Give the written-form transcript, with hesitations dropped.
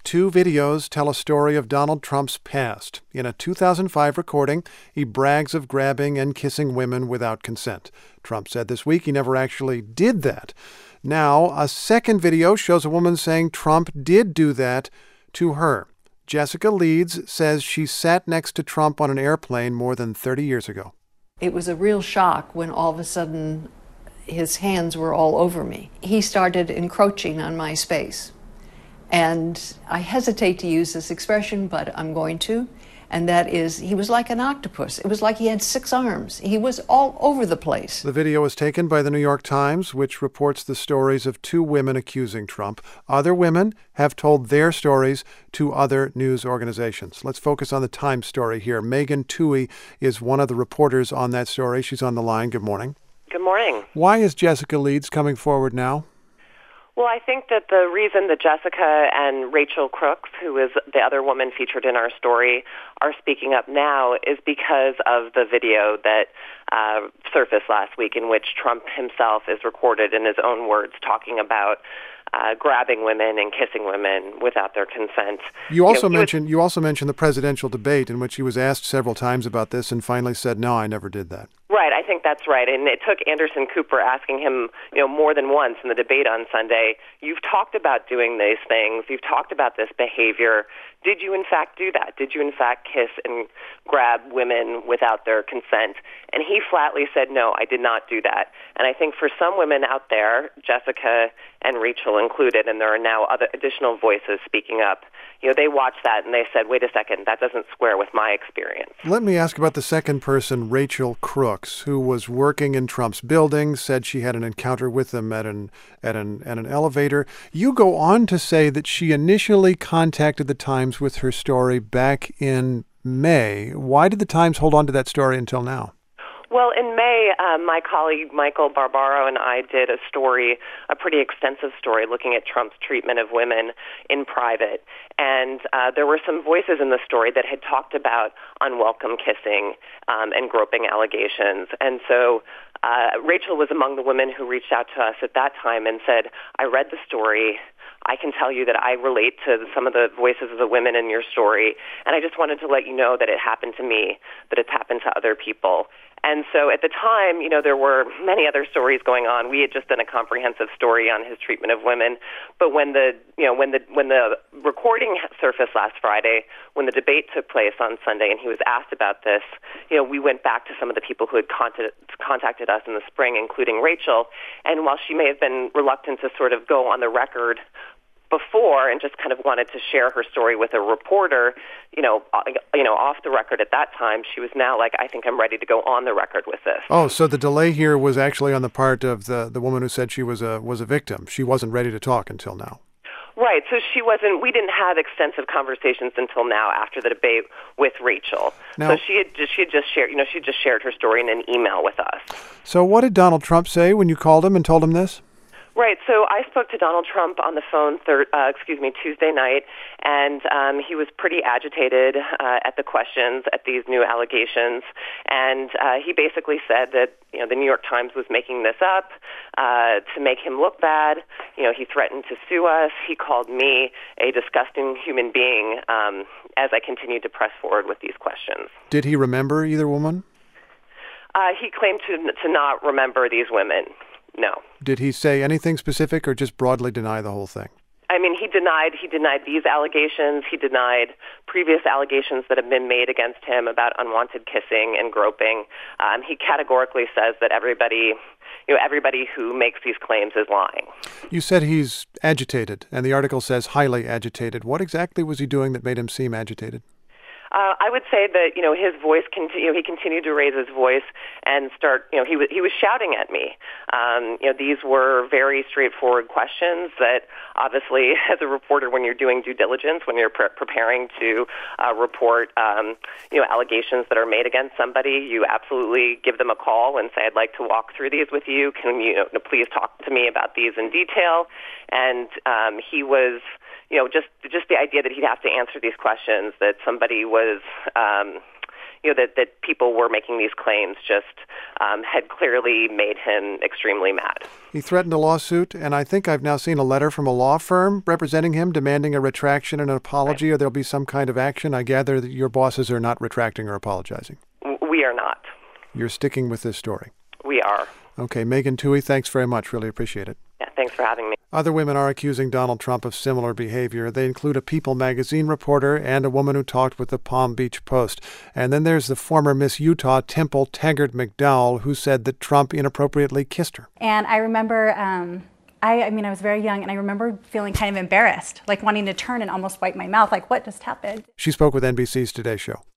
Two videos tell a story of Donald Trump's past. In a 2005 recording, he brags of grabbing and kissing women without consent. Trump said this week he never actually did that. Now, a second video shows a woman saying Trump did do that to her. Jessica Leeds says she sat next to Trump on an airplane more than 30 years ago. It was a real shock when all of a sudden his hands were all over me. He started encroaching on my space. And I hesitate to use this expression, but I'm going to. And that is, he was like an octopus. It was like he had 6 arms. He was all over the place. The video was taken by the New York Times, which reports the stories of 2 women accusing Trump. Other women have told their stories to other news organizations. Let's focus on the Times story here. Megan Twohey is one of the reporters on that story. She's on the line. Good morning. Good morning. Why is Jessica Leeds coming forward now? Well, I think that the reason that Jessica and Rachel Crooks, who is the other woman featured in our story, are speaking up now is because of the video that surfaced last week in which Trump himself is recorded in his own words talking about grabbing women and kissing women without their consent. You also mentioned the presidential debate in which he was asked several times about this and finally said, "No, I never did that." Right, I think that's right. And it took Anderson Cooper asking him, more than once in the debate on Sunday, you've talked about doing these things, you've talked about this behavior. Did you in fact do that? Did you in fact kiss and grab women without their consent? And he flatly said, no, I did not do that. And I think for some women out there, Jessica and Rachel included, and there are now other additional voices speaking up, they watched that and they said, wait a second, that doesn't square with my experience. Let me ask about the second person, Rachel Crooks, who was working in Trump's building, said she had an encounter with him at an elevator. You go on to say that she initially contacted the Times with her story back in May. Why did the Times hold on to that story until now? Well, in May, my colleague Michael Barbaro and I did a pretty extensive story looking at Trump's treatment of women in private. And there were some voices in the story that had talked about unwelcome kissing and groping allegations. And so Rachel was among the women who reached out to us at that time and said, I read the story. I can tell you that I relate to some of the voices of the women in your story, and I just wanted to let you know that it happened to me, that it's happened to other people. And so at the time, there were many other stories going on. We had just done a comprehensive story on his treatment of women, but when the recording surfaced last Friday, when the debate took place on Sunday, and he was asked about this, we went back to some of the people who had contacted us in the spring, including Rachel. And while she may have been reluctant to sort of go on the record before and just kind of wanted to share her story with a reporter, off the record at that time, she was now like, I think I'm ready to go on the record with this. Oh, so the delay here was actually on the part of the woman who said she was a victim. She wasn't ready to talk until now. Right. So we didn't have extensive conversations until now after the debate with Rachel. Now, so she had just shared her story in an email with us. So what did Donald Trump say when you called him and told him this? Right. So I spoke to Donald Trump on the phone Tuesday night, and he was pretty agitated at the questions, at these new allegations, and he basically said that the New York Times was making this up to make him look bad. He threatened to sue us. He called me a disgusting human being as I continued to press forward with these questions. Did he remember either woman? He claimed to not remember these women. No. Did he say anything specific or just broadly deny the whole thing? I mean, he denied these allegations. He denied previous allegations that have been made against him about unwanted kissing and groping. He categorically says that everybody who makes these claims is lying. You said he's agitated, and the article says highly agitated. What exactly was he doing that made him seem agitated? I would say that his voice he continued to raise his voice and he was shouting at me. These were very straightforward questions that obviously, as a reporter, when you're doing due diligence, when you're preparing to report allegations that are made against somebody, you absolutely give them a call and say, I'd like to walk through these with you. Can you please talk to me about these in detail? And he was just the idea that he'd have to answer these questions, that somebody was, that people were making these claims just had clearly made him extremely mad. He threatened a lawsuit, and I think I've now seen a letter from a law firm representing him demanding a retraction and an apology, or there'll be some kind of action. I gather that your bosses are not retracting or apologizing. We are not. You're sticking with this story. We are. Okay, Megan Twohey, thanks very much. Really appreciate it. Yeah, thanks for having me. Other women are accusing Donald Trump of similar behavior. They include a People magazine reporter and a woman who talked with the Palm Beach Post. And then there's the former Miss Utah, Temple Taggart McDowell, who said that Trump inappropriately kissed her. And I remember, I was very young, and I remember feeling kind of embarrassed, like wanting to turn and almost wipe my mouth, like, what just happened? She spoke with NBC's Today Show.